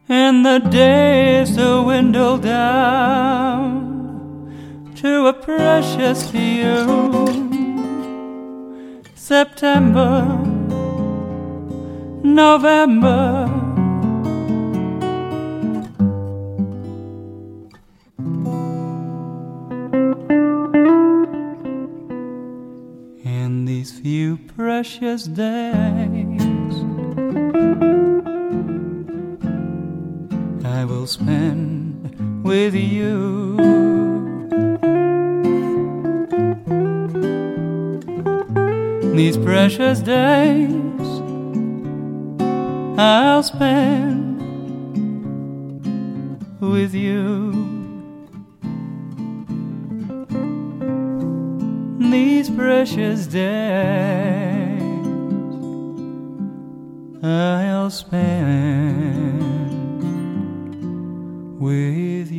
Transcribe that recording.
and the days to dwindle down to a precious few. September, November, in these few precious days I will spend with you. These precious days I'll spend with you. These precious days I'll spend with you.